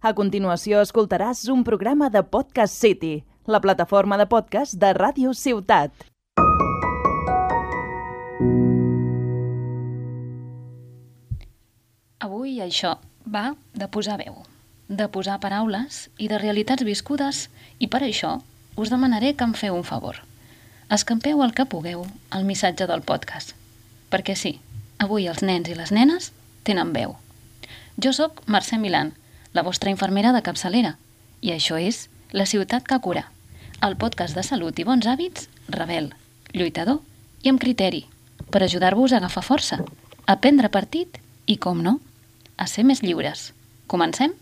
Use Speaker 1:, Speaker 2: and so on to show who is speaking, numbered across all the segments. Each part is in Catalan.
Speaker 1: A continuació escoltaràs un programa de Podcast City, la plataforma de podcast de Ràdio Ciutat.
Speaker 2: Avui això va de posar veu, de posar paraules i de realitats viscudes, i per això us demanaré que em feu un favor. Escampeu el que pugueu al missatge del podcast. Perquè sí, avui els nens i les nenes tenen veu. Jo sóc Mercè Milán, la vostra infermera de capçalera, i això és La ciutat que cura, el podcast de salut i bons hàbits, rebel, lluitador i amb criteri, per ajudar-vos a agafar força, a prendre partit i, com no, a ser més lliures. Comencem?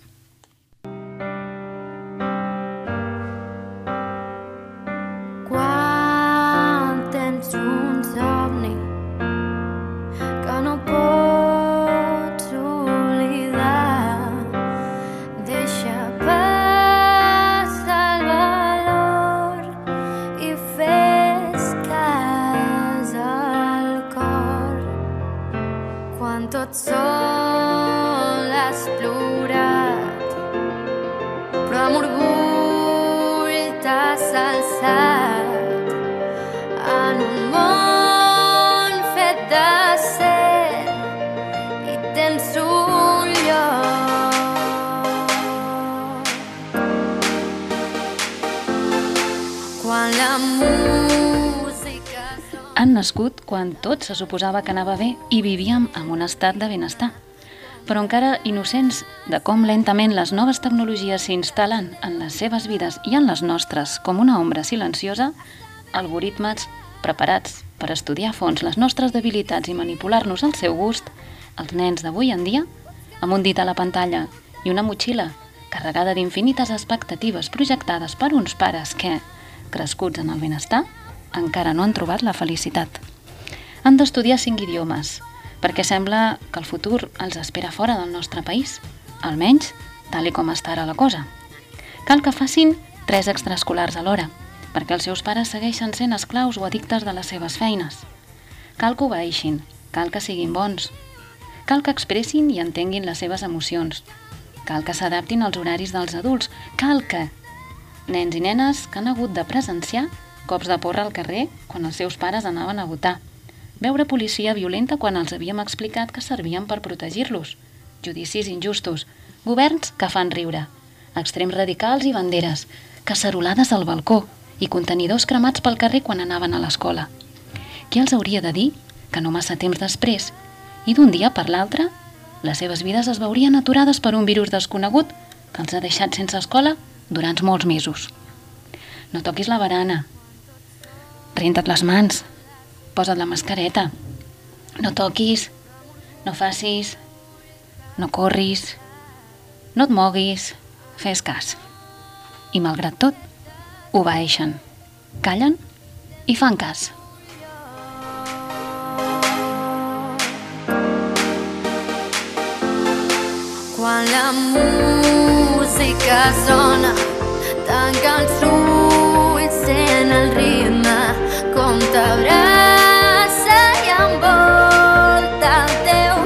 Speaker 3: Quan tens un somni que no pots oblidar, deixa passar el valor i fes cas al cor. Quan tot sol has plorat, però amb orgull t'has alçat en un món fet d'acer i tens un lloc. Quan la música
Speaker 2: Han nascut quan tot se suposava que anava bé i vivíem en un estat de benestar. Però encara innocents de com lentament les noves tecnologies s'instal·len en les seves vides i en les nostres com una ombra silenciosa, algoritmes preparats per estudiar a fons les nostres debilitats i manipular-nos al seu gust, els nens d'avui en dia, amb un dit a la pantalla i una motxilla carregada d'infinites expectatives projectades per uns pares que, crescuts en el benestar, encara no han trobat la felicitat. Han d'estudiar 5 idiomes, perquè sembla que el futur els espera fora del nostre país, almenys tal i com està ara la cosa. Cal que facin 3 extraescolars alhora, perquè els seus pares segueixen sent esclaus o addictes de les seves feines. Cal que obeeixin, cal que siguin bons, cal que expressin i entenguin les seves emocions, cal que s'adaptin als horaris dels adults, cal que... Nens i nenes que han hagut de presenciar cops de porra al carrer quan els seus pares anaven a votar, veure policia violenta quan els havíem explicat que servien per protegir-los, judicis injustos, governs que fan riure, extrems radicals i banderes, cacerolades al balcó i contenidors cremats pel carrer quan anaven a l'escola. Qui els hauria de dir que no massa temps després, i d'un dia per l'altre, les seves vides es veurien aturades per un virus desconegut que els ha deixat sense escola durant molts mesos. No toquis la barana, renta't les mans, posa't la mascareta, no toquis, no facis, no corris, no et moguis, fes cas. I malgrat tot, obeeixen, callen i fan cas.
Speaker 3: Quan la música sona, tanca els ulls, sent el ritme, com t'abraça i envolta el teu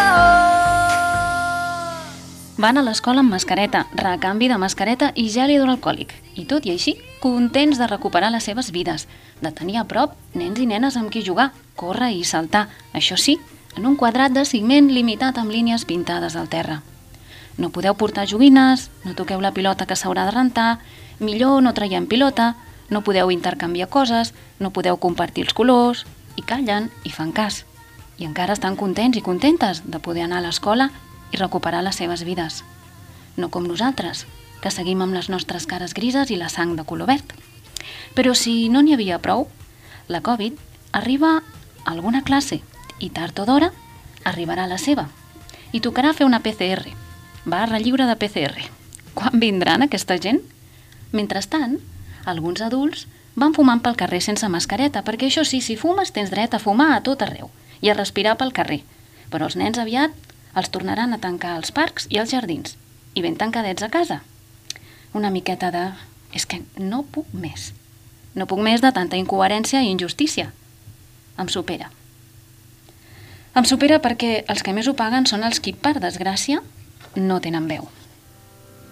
Speaker 3: cos.
Speaker 2: Van a l'escola amb mascareta, recanvi de mascareta i gel hidroalcohòlic. I tot i així, contents de recuperar les seves vides, de tenir a prop nens i nenes amb qui jugar, córrer i saltar. Això sí, en un quadrat de ciment limitat amb línies pintades al terra. No podeu portar joguines, no toqueu la pilota que s'haurà de rentar, millor no traiem pilota, no podeu intercanviar coses, no podeu compartir els colors, i callen i fan cas. I encara estan contents i contentes de poder anar a l'escola i recuperar les seves vides. No com nosaltres, que seguim amb les nostres cares grises i la sang de color verd. Però si no n'hi havia prou, la Covid arriba a alguna classe i tard o d'hora arribarà la seva. I tocarà fer una PCR, barra lliure de PCR. Quan vindran aquesta gent? Mentrestant, alguns adults van fumant pel carrer sense mascareta, perquè això sí, si fumes tens dret a fumar a tot arreu i a respirar pel carrer. Però els nens aviat els tornaran a tancar als parcs i als jardins, i ben tancadets a casa. Una miqueta de... és que no puc més. No puc més de tanta incoherència i injustícia. Em supera. Em supera perquè els que més ho paguen són els qui, per desgràcia, no tenen veu.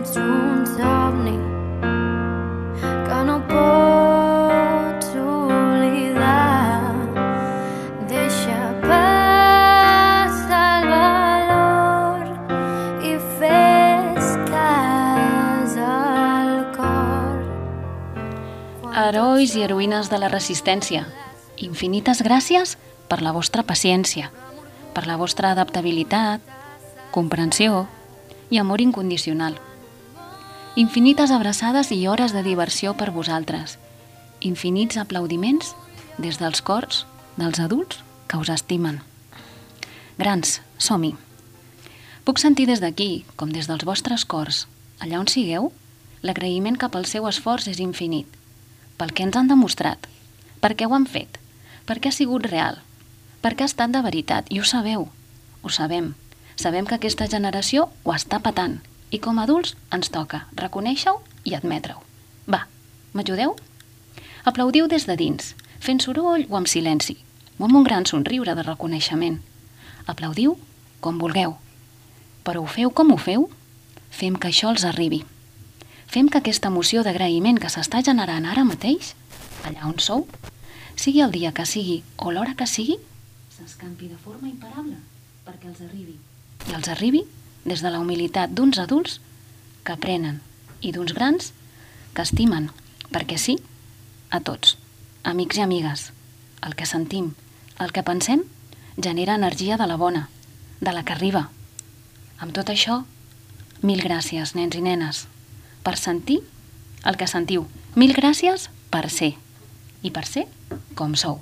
Speaker 3: ets un somni que no pots oblidar. Deixa passar el valor i fes cas al cor.
Speaker 2: Herois i heroïnes de la resistència, infinites gràcies per la vostra paciència, per la vostra adaptabilitat, comprensió i amor incondicional. Infinites abraçades i hores de diversió per vosaltres. Infinits aplaudiments des dels cors dels adults que us estimen. Grans, som-hi! Puc sentir des d'aquí, com des dels vostres cors, allà on sigueu, l'agraïment cap al seu esforç és infinit. Pel que ens han demostrat, per què ho han fet, per què ha sigut real, per què ha estat de veritat, i ho sabeu, ho sabem. Sabem que aquesta generació ho està patant i com a adults ens toca reconèixer-ho i admetre-ho. Va, m'ajudeu? Aplaudiu des de dins, fent soroll o amb silenci, o amb un gran somriure de reconeixement. Aplaudiu com vulgueu, però ho feu com ho feu? Fem que això els arribi. Fem que aquesta emoció d'agraïment que s'està generant ara mateix, allà on sou, sigui el dia que sigui o l'hora que sigui, s'escampi de forma imparable perquè els arribi. I els arribi des de la humilitat d'uns adults que aprenen i d'uns grans que estimen, perquè sí, a tots, amics i amigues. El que sentim, el que pensem, genera energia de la bona, de la que arriba. Amb tot això, mil gràcies, nens i nenes, per sentir el que sentiu. Mil gràcies per ser, i per ser com sou.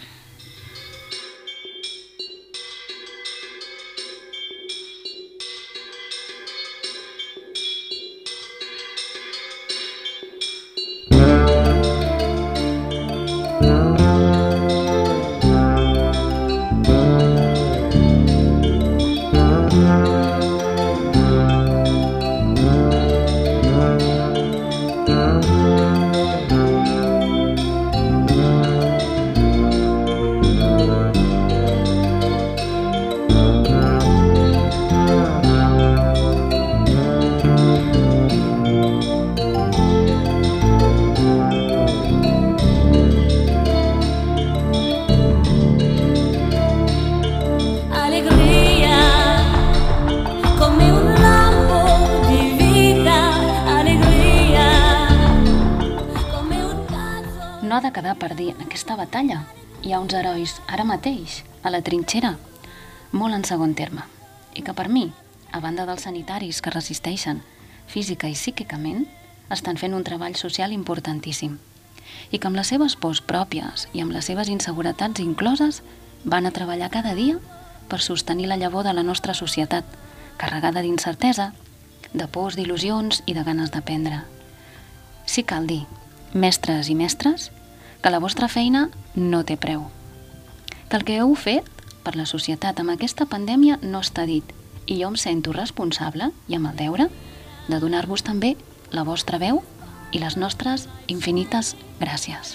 Speaker 2: No ha de quedar per dir, en aquesta batalla hi ha uns herois ara mateix, a la trinxera, molt en segon terme, i que per mi, a banda dels sanitaris que resisteixen física i psíquicament, estan fent un treball social importantíssim, i que amb les seves pors pròpies i amb les seves inseguretats incloses van a treballar cada dia per sostenir la llavor de la nostra societat, carregada d'incertesa, de pors, d'il·lusions i de ganes d'aprendre. Sí cal dir, mestres i mestres, que la vostra feina no té preu. Que el que heu fet per la societat amb aquesta pandèmia no està dit, i jo em sento responsable i amb el deure de donar-vos també la vostra veu i les nostres infinites gràcies.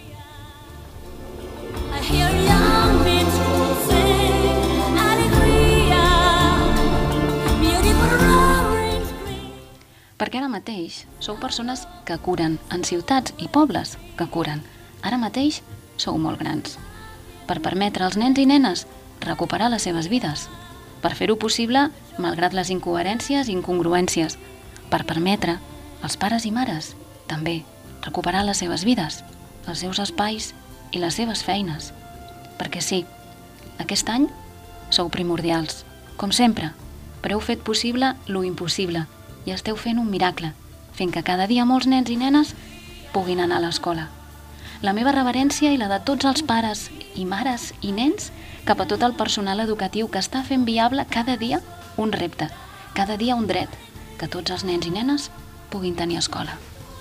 Speaker 2: Perquè ara mateix sou persones que curen, en ciutats i pobles que curen. Ara mateix sou molt grans. Per permetre als nens i nenes recuperar les seves vides. Per fer-ho possible, malgrat les incoherències i incongruències. Per permetre als pares i mares, també, recuperar les seves vides, els seus espais i les seves feines. Perquè sí, aquest any sou primordials, com sempre, però heu fet possible lo impossible i esteu fent un miracle, fent que cada dia molts nens i nenes puguin anar a l'escola. La meva reverència i la de tots els pares i mares i nens cap a tot el personal educatiu que està fent viable cada dia un repte, cada dia un dret, que tots els nens i nenes puguin tenir escola.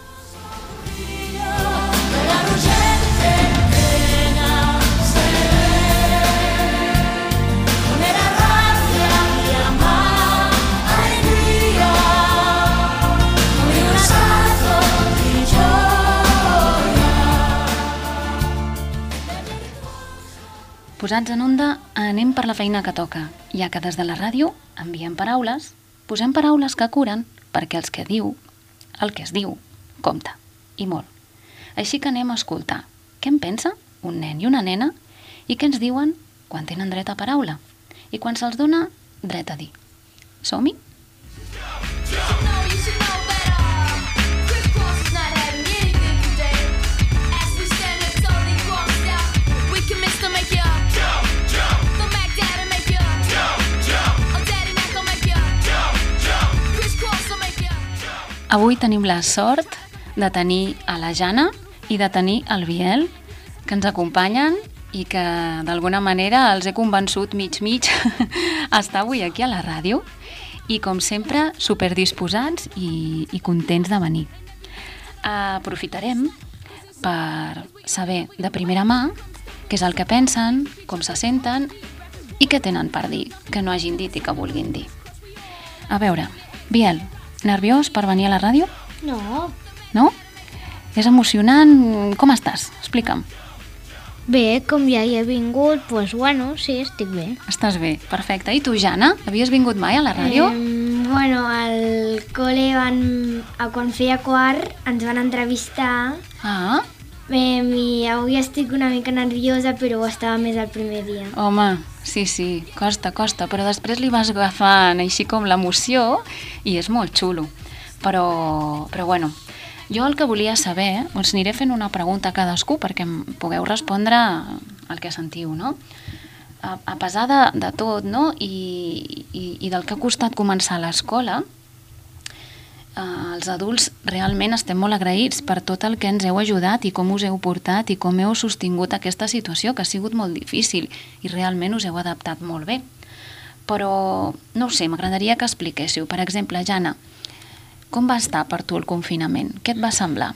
Speaker 2: Posats en onda, anem per la feina que toca, ja que des de la ràdio enviem paraules, posem paraules que curen perquè el que es diu, compta, i molt. Així que anem a escoltar què en pensa un nen i una nena i què ens diuen quan tenen dret a paraula i quan se'ls dona dret a dir. Som-hi? Avui tenim la sort de tenir a la Jana i de tenir el Biel, que ens acompanyen i que d'alguna manera els he convençut mig a estar avui aquí a la ràdio i com sempre superdisposats i contents de venir. Aprofitarem per saber de primera mà què és el que pensen, com se senten i què tenen per dir, que no hagin dit i que vulguin dir. A veure, Biel, nerviós per venir a la ràdio?
Speaker 4: No.
Speaker 2: No? És emocionant? Com estàs? Explica'm.
Speaker 4: Bé, com ja hi he vingut, doncs bueno, sí, estic bé.
Speaker 2: Estàs bé, perfecte. I tu, Jana, havies vingut mai a la ràdio?
Speaker 5: Bueno, al col·le quan feia quart ens van entrevistar i avui estic una mica nerviosa, però estava més el primer dia.
Speaker 2: Home, sí, costa, però després li vas agafant així com l'emoció i és molt xulo. Però bueno, jo el que volia saber, us aniré fent una pregunta a cadascú perquè em pugueu respondre el que sentiu, no? A pesar de tot, no? I del que ha costat començar l'escola, els adults realment estem molt agraïts per tot el que ens heu ajudat i com us heu portat i com heu sostingut aquesta situació, que ha sigut molt difícil i realment us heu adaptat molt bé. Però, no ho sé, m'agradaria que expliquéssiu. Per exemple, Jana, com va estar per tu el confinament? Què et va semblar?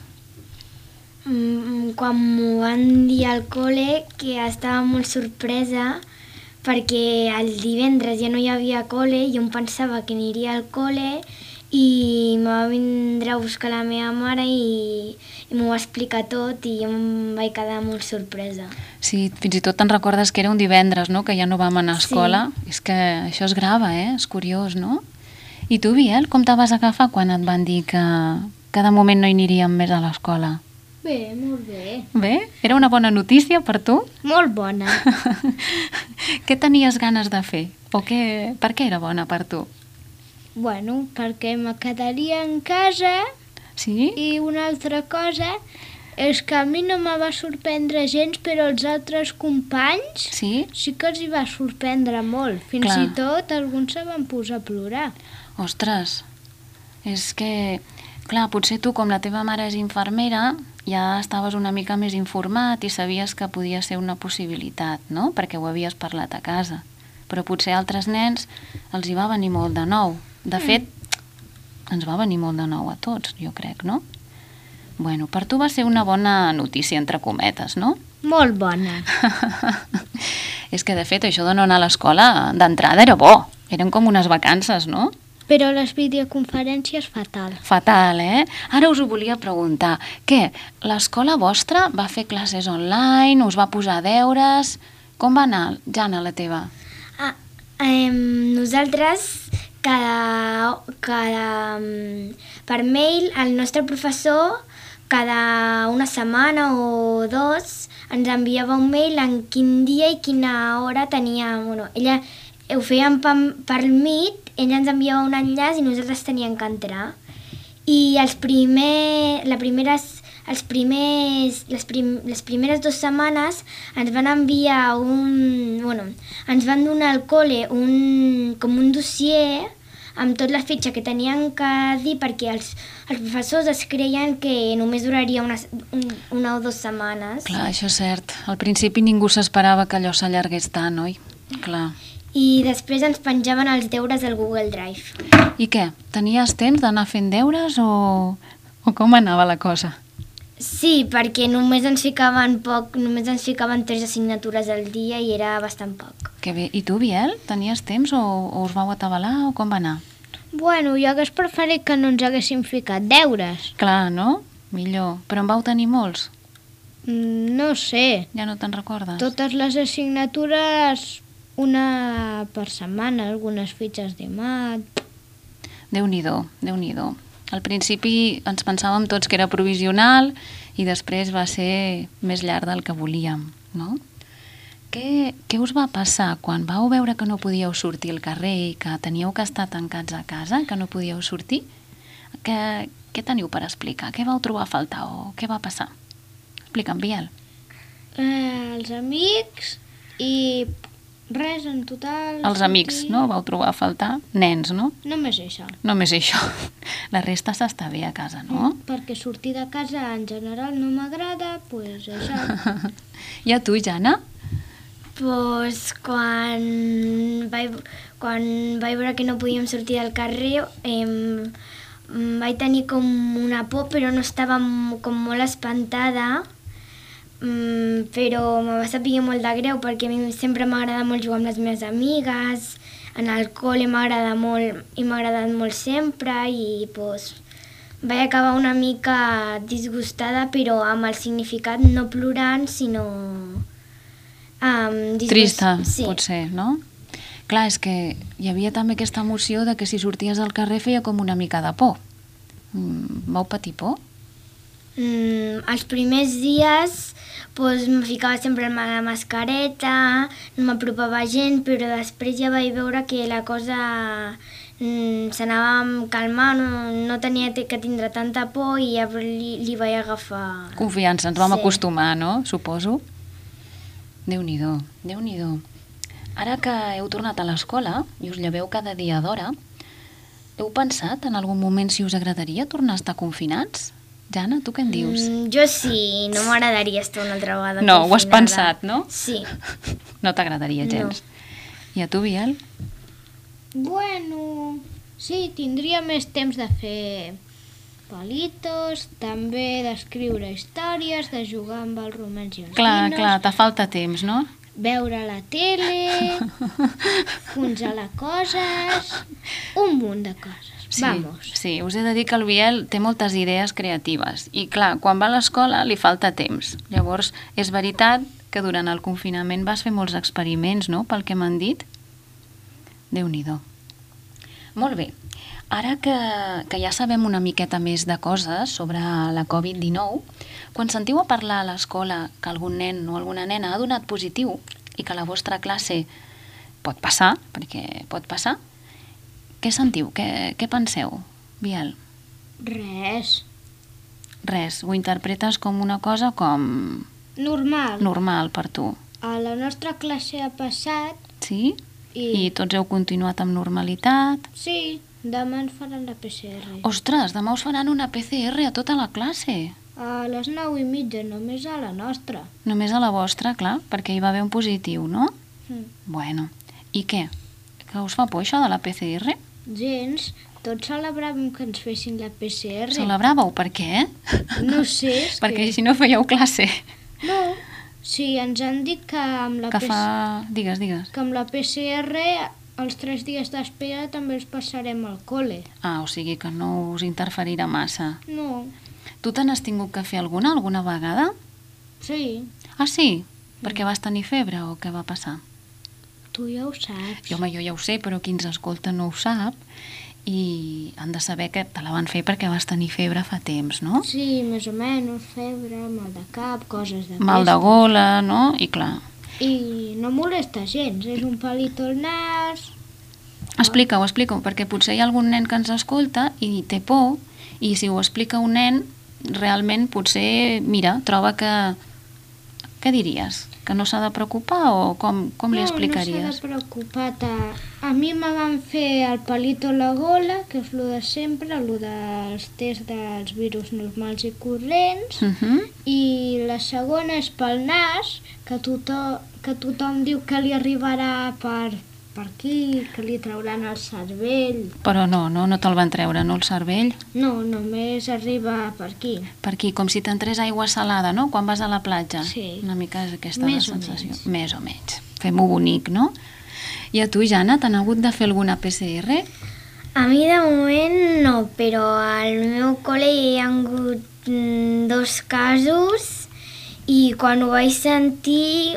Speaker 5: Quan m'ho van dir al col·le, que estava molt sorpresa perquè el divendres ja no hi havia col·le i jo em pensava que aniria al col·le i em va vindre a buscar la meva mare i m'ho va explicar tot i jo em vaig quedar molt sorpresa.
Speaker 2: Sí, fins i tot te'n recordes que era un divendres, no?, que ja no vam anar a escola. Sí. És que això es grava, és curiós, no? I tu, Biel, com te vas agafar quan et van dir que de moment no hi aniríem més a l'escola?
Speaker 4: Bé, molt bé.
Speaker 2: Bé? Era una bona notícia per tu?
Speaker 4: Molt bona.
Speaker 2: Què tenies ganes de fer? O per què era bona per tu?
Speaker 4: Bueno, perquè me quedaria en casa.
Speaker 2: Sí?
Speaker 4: I una altra cosa és que a mi no me va sorprendre gens, però els altres companys sí que els hi va sorprendre molt. Fins i tot alguns se van posar a plorar.
Speaker 2: Ostres, és que, clar, potser tu, com la teva mare és infermera, ja estaves una mica més informat i sabies que podia ser una possibilitat, no?, perquè ho havies parlat a casa. Però potser altres nens els hi va venir molt de nou. De fet, ens va venir molt de nou a tots, jo crec, no? Bueno, per tu va ser una bona notícia, entre cometes, no?
Speaker 4: Molt bona.
Speaker 2: És que, de fet, això de no anar a l'escola d'entrada era bo. Eren com unes vacances, no?
Speaker 4: Però les videoconferències fatal.
Speaker 2: Fatal, eh? Ara us ho volia preguntar. Què? L'escola vostra va fer classes online? Us va posar deures? Com va anar, Jana, la teva?
Speaker 5: Nosaltres, per mail, el nostre professor, cada una setmana o dos, ens enviava un mail en quin dia i quina hora tenia... Bueno, ella ho feien per Meet, ella ens enviava un enllaç i nosaltres teníem que entrar. I les primeres 2 setmanes ens van enviar ens van donar al col·le com un dossier amb tot la fitxa que tenien que dir perquè els professors es creien que només duraria una o 2 setmanes.
Speaker 2: Clar, això és cert. Al principi ningú s'esperava que allò s'allargués tant, oi? Clar.
Speaker 5: I després ens penjaven els deures al Google Drive.
Speaker 2: I què? Tenies temps d'anar fent deures o com anava la cosa?
Speaker 5: Sí, perquè només ens ficaven 3 assignatures al dia i era bastant poc.
Speaker 2: Que bé. I tu, Biel, tenies temps o us vau atabalar o com va anar?
Speaker 4: Bueno, jo hagués preferit que no ens haguéssim ficat deures.
Speaker 2: Clar, no? Millor. Però en vau tenir molts?
Speaker 4: No sé.
Speaker 2: Ja no te'n recordes?
Speaker 4: Totes les assignatures, una per setmana, algunes fitxes de mat...
Speaker 2: Déu-n'hi-do, Déu-n'hi-do. Al principi ens pensàvem tots que era provisional i després va ser més llarg del que volíem, no? Què us va passar quan vau veure que no podíeu sortir al carrer i que teníeu que estar tancats a casa, que no podíeu sortir? Què teniu per explicar? Què vau trobar a faltar o què va passar? Explica'm, Biel.
Speaker 4: Els amics i res en total.
Speaker 2: Els amics, no? Vau trobar a faltar nens, no?
Speaker 4: Només això.
Speaker 2: Només això. La resta s'està bé a casa, no?
Speaker 4: Perquè sortir de casa en general no m'agrada, doncs això.
Speaker 2: I a tu, Jana?
Speaker 5: Pues quan vaig veure que no podíem sortir al carrer vaig tenir com una por, però no estava com molt espantada, però me va saber molt de greu perquè a mi sempre m'agrada molt jugar amb les meves amigues, en el col·le m'agrada molt i m'ha agradat molt sempre i pues, vaig acabar una mica disgustada, però amb el significat no plorant, sinó...
Speaker 2: Trista,
Speaker 5: sí.
Speaker 2: Potser, no? Clar, és que hi havia també aquesta emoció de que si sorties al carrer feia com una mica de por. Vau patir por?
Speaker 5: Els primers dies pues, me ficava sempre amb la mascareta, no m'apropava gent, però després ja vaig veure que la cosa s'anava calmant, no tenia que tindre tanta por i ja li vaig agafar...
Speaker 2: Confiança, ens vam acostumar, no? Suposo. Déu-n'hi-do, Déu-n'hi-do. Ara que heu tornat a l'escola i us lleveu cada dia d'hora, heu pensat en algun moment si us agradaria tornar a estar confinats? Jana, tu què en dius?
Speaker 5: Jo sí, no m'agradaria estar una altra vegada
Speaker 2: no,
Speaker 5: confinada.
Speaker 2: Ho has pensat, no?
Speaker 5: Sí.
Speaker 2: No t'agradaria gens. No. I a tu, Biel?
Speaker 4: Bueno, sí, tindria més temps de fer palitos, també d'escriure històries, de jugar amb els romans i els ninos.
Speaker 2: Clar, te falta temps, no?
Speaker 4: Veure la tele, congelar coses, un munt de coses.
Speaker 2: Sí,
Speaker 4: Vamos.
Speaker 2: Sí, us he de dir que el Biel té moltes idees creatives i clar, quan va a l'escola li falta temps. Llavors, és veritat que durant el confinament vas fer molts experiments, no?, pel que m'han dit. Déu-n'hi-do. Molt bé. Ara que ja sabem una miqueta més de coses sobre la Covid-19, quan sentiu a parlar a l'escola que algun nen o alguna nena ha donat positiu i que a la vostra classe pot passar, perquè pot passar, què sentiu? Què penseu, Biel?
Speaker 4: Res.
Speaker 2: Res, ho interpretes com una cosa com...
Speaker 4: Normal.
Speaker 2: Normal per tu.
Speaker 4: A la nostra classe ha passat...
Speaker 2: Sí? I tots heu continuat amb normalitat?
Speaker 4: Sí. Demà ens faran la PCR.
Speaker 2: Ostres, demà us faran una PCR a tota la classe.
Speaker 4: A les 9:30, només a la nostra.
Speaker 2: Només a la vostra, clar, perquè hi va haver un positiu, no? Bueno, i què? Que us fa por això de la PCR?
Speaker 4: Gens. Tots celebràvem que ens fessin la PCR.
Speaker 2: Celebràveu? Per què?
Speaker 4: No sé.
Speaker 2: Perquè si no fèieu classe.
Speaker 4: No. Sí, ens han dit que amb la
Speaker 2: Digues.
Speaker 4: Que amb la PCR... Els 3 dies d'espera també els passarem al col·le.
Speaker 2: Ah, o sigui que no us interferirà massa.
Speaker 4: No.
Speaker 2: Tu te n'has tingut que fer alguna vegada?
Speaker 4: Sí.
Speaker 2: Ah, sí? Perquè vas tenir febre o què va passar?
Speaker 4: Tu ja ho saps.
Speaker 2: Jo ja ho sé, però qui ens escolta no ho sap i han de saber que te la van fer perquè vas tenir febre fa temps, no?
Speaker 4: Sí, més o menys, febre, mal de cap, coses de
Speaker 2: mal de gola, no? I clar...
Speaker 4: I no molesta gens, és un palito al nas...
Speaker 2: Explica-ho, perquè potser hi ha algun nen que ens escolta i té por, i si ho explica un nen, realment potser, mira, troba que... Què diries? Que no s'ha de preocupar o com li explicaries?
Speaker 4: No s'ha de preocupar. A mi me van fer el palito a la gola, que és el de sempre, el dels tests dels virus normals i corrents, i la segona és pel nas, que tothom diu que li arribarà per aquí, que li trauran el cervell.
Speaker 2: Però no te'l van treure, no el cervell?
Speaker 4: No, només arriba per aquí.
Speaker 2: Per aquí, com si t'entrés aigua salada, no?, quan vas a la platja.
Speaker 4: Sí.
Speaker 2: Una mica és aquesta la sensació. Més o menys. Fem-ho bonic, no? I a tu, Jana, t'han hagut de fer alguna PCR?
Speaker 5: A mi de moment no, però al meu col·le hi ha hagut 2 casos i quan ho vaig sentir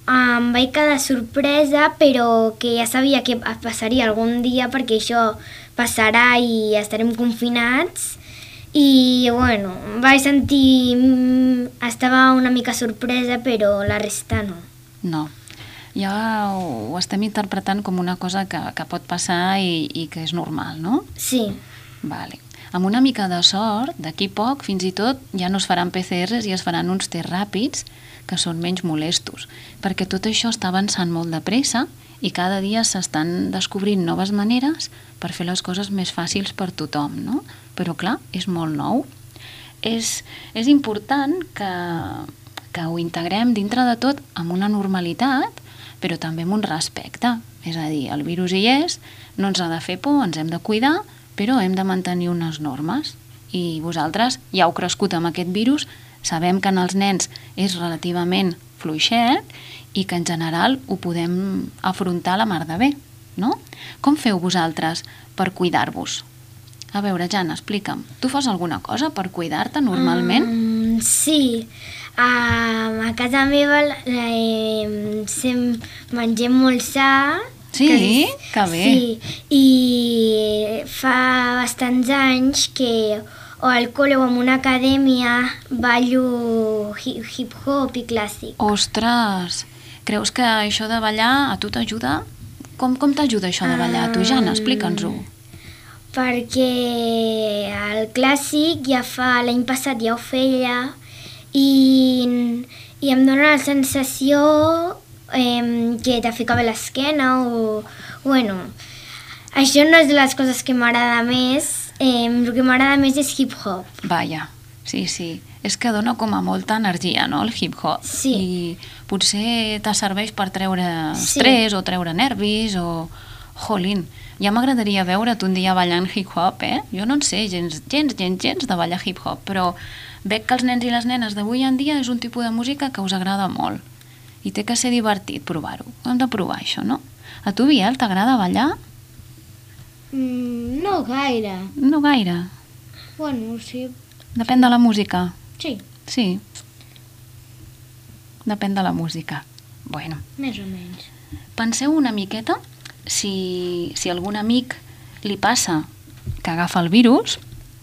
Speaker 5: em vaig quedar sorpresa, però que ja sabia que passaria algun dia perquè això passarà i estarem confinats. I, bueno, vaig sentir... Estava una mica sorpresa, però la resta no.
Speaker 2: No. Ja ho estem interpretant com una cosa que pot passar i que és normal, no?
Speaker 5: Sí.
Speaker 2: Vale. Amb una mica de sort, d'aquí poc, fins i tot, ja no es faran PCRs i es faran uns tests ràpids que són menys molestos, perquè tot això està avançant molt de pressa i cada dia s'estan descobrint noves maneres per fer les coses més fàcils per tothom, no? Però, clar, és molt nou. És important que ho integrem dintre de tot amb una normalitat, però també amb un respecte. És a dir, el virus hi és, no ens ha de fer por, ens hem de cuidar, però hem de mantenir unes normes. I vosaltres ja heu crescut amb aquest virus, sabem que en els nens és relativament fluixet i que en general ho podem afrontar la mar de bé, no? Com feu vosaltres per cuidar-vos? A veure, Jana, explica'm. Tu fas alguna cosa per cuidar-te normalment?
Speaker 5: Sí. A casa meva mengem molt sa.
Speaker 2: Sí? Que bé.
Speaker 5: Sí, i fa bastants anys que o al col·le o en una acadèmia ballo hip-hop i clàssic.
Speaker 2: Ostres! Creus que això de ballar a tu t'ajuda? Com t'ajuda això de ballar a tu, Jana? Explica'ns-ho.
Speaker 5: Perquè el clàssic l'any passat ja ho feia i em dóna la sensació que te ficava a l'esquena o... Bueno, això no és de les coses que m'agrada més, el que m'agrada més és hip-hop.
Speaker 2: Vaja, sí. És que dona com a molta energia, no?, el hip-hop.
Speaker 5: Sí.
Speaker 2: I potser te serveix per treure estrès o treure nervis o... Jolín, ja m'agradaria veure't un dia ballant hip-hop, Jo no en sé gens de ballar hip-hop, però veig que els nens i les nenes d'avui en dia és un tipus de música que us agrada molt. I té que ser divertit provar-ho. Hem de provar això, no? A tu, Biel, t'agrada ballar?
Speaker 4: No gaire.
Speaker 2: No gaire.
Speaker 4: Bueno, sí.
Speaker 2: Depèn de la música.
Speaker 4: Sí,
Speaker 2: Sí. Depèn de la música. Bueno.
Speaker 4: més o menys.
Speaker 2: Penseu una miqueta si algun amic li passa que agafa el virus,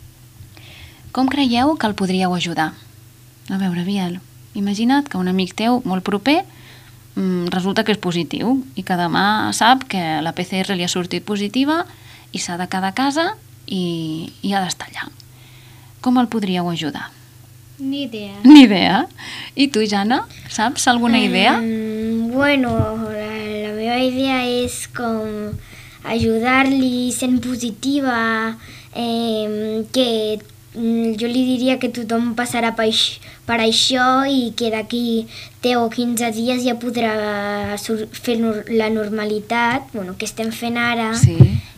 Speaker 2: com creieu que el podríeu ajudar? A veure, Biel, imagina't que un amic teu molt proper resulta que és positiu i que demà sap que la PCR li ha sortit positiva i s'ha de quedar a casa i ha d'estar allà. Com el podríeu ajudar?
Speaker 4: Ni idea.
Speaker 2: Ni idea. I tu, Jana, saps alguna idea?
Speaker 5: Bueno, la meva idea és com ajudar-li sent positiva, que jo li diria que tothom passarà per això i que d'aquí 10 o 15 dies ja podrà fer la normalitat, bueno, que estem fent ara,
Speaker 2: Sí.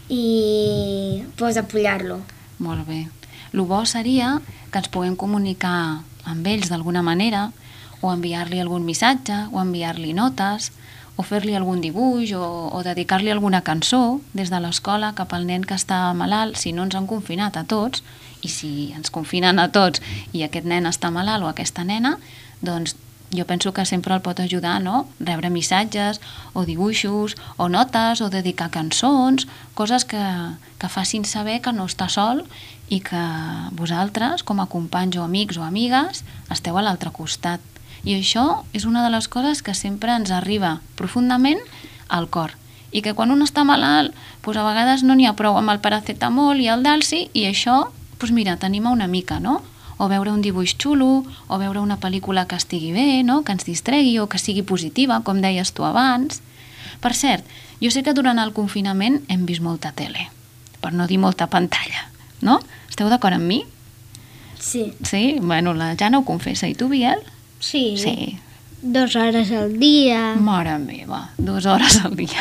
Speaker 5: i pues, apoyar-lo.
Speaker 2: Molt bé. El bo seria que ens puguem comunicar amb ells d'alguna manera, o enviar-li algun missatge, o enviar-li notes, o fer-li algun dibuix, o dedicar-li alguna cançó des de l'escola cap al nen que està malalt, si no ens han confinat a tots, i si ens confinen a tots i aquest nen està malalt o aquesta nena, doncs jo penso que sempre el pot ajudar, no? Rebre missatges, o dibuixos, o notes, o dedicar cançons, coses que facin saber que no està sol i que vosaltres, com a companys o amics o amigues, esteu a l'altre costat. I això és una de les coses que sempre ens arriba profundament al cor. I que quan un està malalt, doncs a vegades no n'hi ha prou amb el paracetamol i el dalsi, i això, doncs mira, t'anima una mica, no? O veure un dibuix xulo, o veure una pel·lícula que estigui bé, no? Que ens distregui o que sigui positiva, com deies tu abans. Per cert, jo sé que durant el confinament hem vist molta tele, per no dir molta pantalla, no? Esteu d'acord amb mi?
Speaker 5: Sí.
Speaker 2: Sí? Bueno, la Jana ho confessa. I tu, Biel?
Speaker 4: Sí.
Speaker 2: Sí.
Speaker 4: 2 hores al dia.
Speaker 2: Mare meva, 2 hores al dia.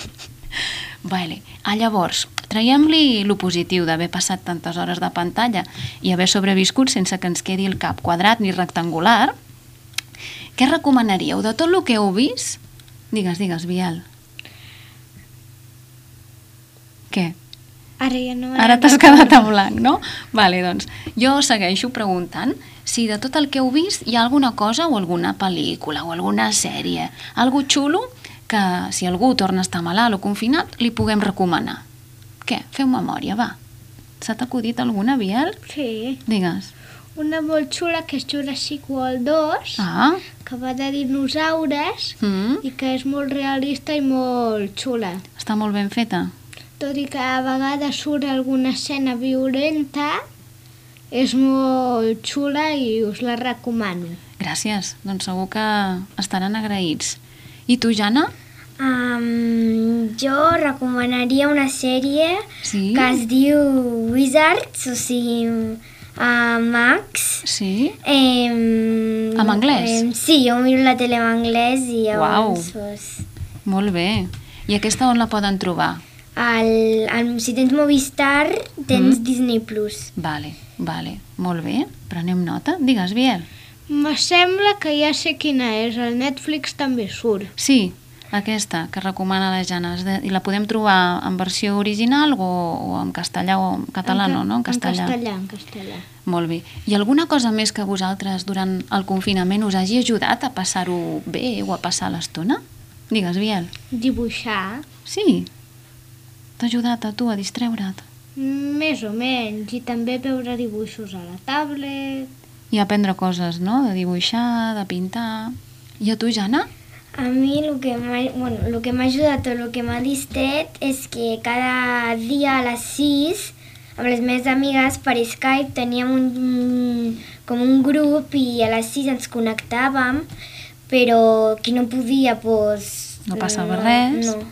Speaker 2: Vale. Llavors, traiem-li lo positiu d'haver passat tantes hores de pantalla i haver sobreviscut sense que ens quedi el cap quadrat ni rectangular. Què recomanaríeu de tot el que heu vist? Digues, Biel. Què?
Speaker 4: Ara ja no.
Speaker 2: Ara t'has quedat en blanc, no? Vale, doncs, jo segueixo preguntant si de tot el que heu vist hi ha alguna cosa o alguna pel·lícula o alguna sèrie, algo xulo que si algú torna a estar malalt o confinat li puguem recomanar. Què? Feu memòria, va. S'ha t'acudit alguna, Biel?
Speaker 4: Sí.
Speaker 2: Digues.
Speaker 4: Una molt xula que és Jurassic World 2, que va de dinosaures i que és molt realista i molt xula.
Speaker 2: Està molt ben feta.
Speaker 4: Tot i que a vegades surt alguna escena violenta, és molt xula i us la recomano.
Speaker 2: Gràcies, doncs segur que estaran agraïts. I tu, Jana?
Speaker 5: Jo recomanaria una sèrie
Speaker 2: Sí?
Speaker 5: que es diu Wizards, o sigui, Max.
Speaker 2: Sí?
Speaker 5: En
Speaker 2: anglès?
Speaker 5: Sí, jo miro la tele en anglès i llavors...
Speaker 2: Molt bé. I aquesta on la poden trobar?
Speaker 5: Si tens Movistar, tens Disney+.
Speaker 2: Vale, molt bé. Prenem nota. Digues, Biel.
Speaker 4: Me sembla que ja sé quina és, el Netflix també surt.
Speaker 2: Sí, aquesta que recomana la Jana. I la podem trobar en versió original o en castellà o en català, no? En castellà.
Speaker 4: En castellà.
Speaker 2: Molt bé. I alguna cosa més que vosaltres durant el confinament us hagi ajudat a passar-ho bé o a passar l'estona? Digues, Biel.
Speaker 4: Dibuixar.
Speaker 2: Sí. T'ha ajudat a tu a distreure't?
Speaker 4: Més o menys. I també veure dibuixos a la tablet.
Speaker 2: I aprendre coses, no? De dibuixar, de pintar... I a tu, Jana?
Speaker 5: A mi el que m'ha ajudat o el que m'ha distret és que cada dia a les 6, amb les meves amigues per Skype, teníem com un grup i a les 6 ens connectàvem, però qui no podia, doncs...
Speaker 2: No passava res.
Speaker 5: No.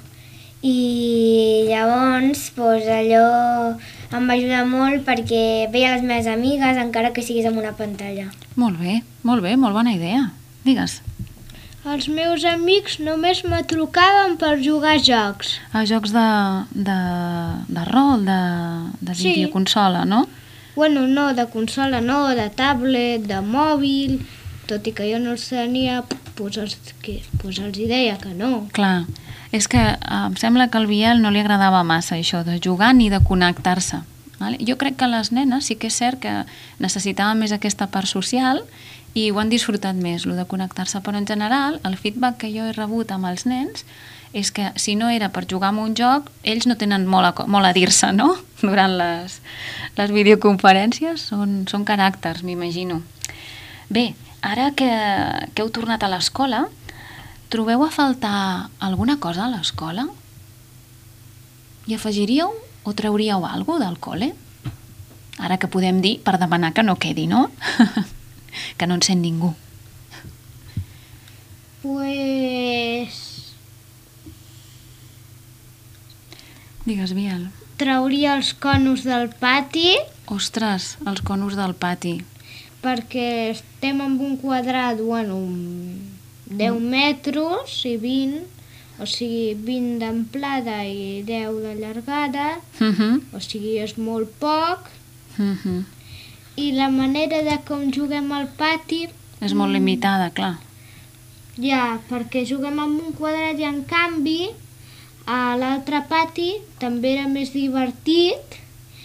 Speaker 5: I llavors, allò em va ajudar molt perquè veia les meves amigues encara que sigués amb una pantalla.
Speaker 2: Molt bé, molt bona idea. Digues.
Speaker 4: Els meus amics només me trucaven per jugar a jocs.
Speaker 2: A jocs de rol, de videoconsola, no?
Speaker 4: Bueno, no, de consola no, de tablet, de mòbil, tot i que jo no els tenia, doncs els deia que no.
Speaker 2: Clar, és que em sembla que al Biel no li agradava massa això de jugar ni de connectar-se. Vale? Jo crec que les nenes sí que és cert que necessitaven més aquesta part social i ho han disfrutat més, el de connectar-se, però en general el feedback que jo he rebut amb els nens és que si no era per jugar en un joc, ells no tenen molt a dir-se, no? Durant les videoconferències són caràcters, m'imagino. Bé, ara que heu tornat a l'escola, trobeu a faltar alguna cosa a l'escola? Hi afegiríeu o trauríeu alguna cosa del col·le? Ara que podem dir per demanar que no quedi, no? Que no en sent ningú. Digues, Biel.
Speaker 4: Trauria els conos del pati.
Speaker 2: Ostres, els conos del pati.
Speaker 4: Perquè estem en un quadrat, 10 metres i 20, o sigui, 20 d'amplada i 10 de llargada, o sigui, és molt poc. I la manera de com juguem al pati...
Speaker 2: És molt limitada, clar.
Speaker 4: Ja, perquè juguem en un quadrat i en canvi a l'altre pati també era més divertit